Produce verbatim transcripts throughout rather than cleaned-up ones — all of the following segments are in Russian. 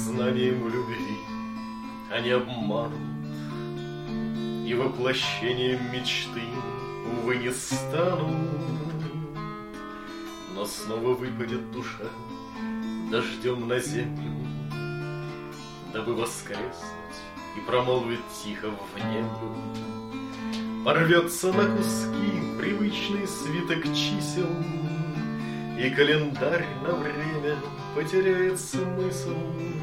признанием в любви они обманут, и воплощением мечты, увы, не станут. Но снова выпадет душа дождем на землю, дабы воскреснуть и промолвить тихо в небу. Порвется на куски привычный свиток чисел, и календарь на время потеряет смысл.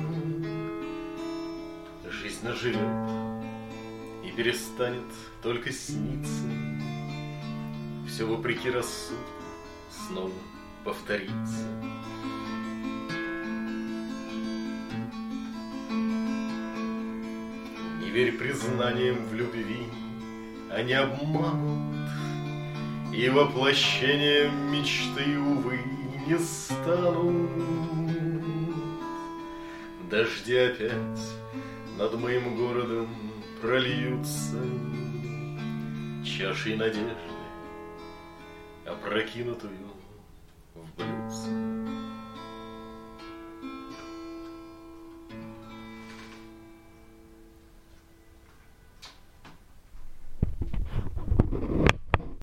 Жизнь оживет и перестанет только сниться, все вопреки рассудку снова повторится. Не верь признаниям в любви, они обманут, и воплощением мечты, увы, не станут. Дожди опять над моим городом прольются, чашей надежды, опрокинутую в блюдо.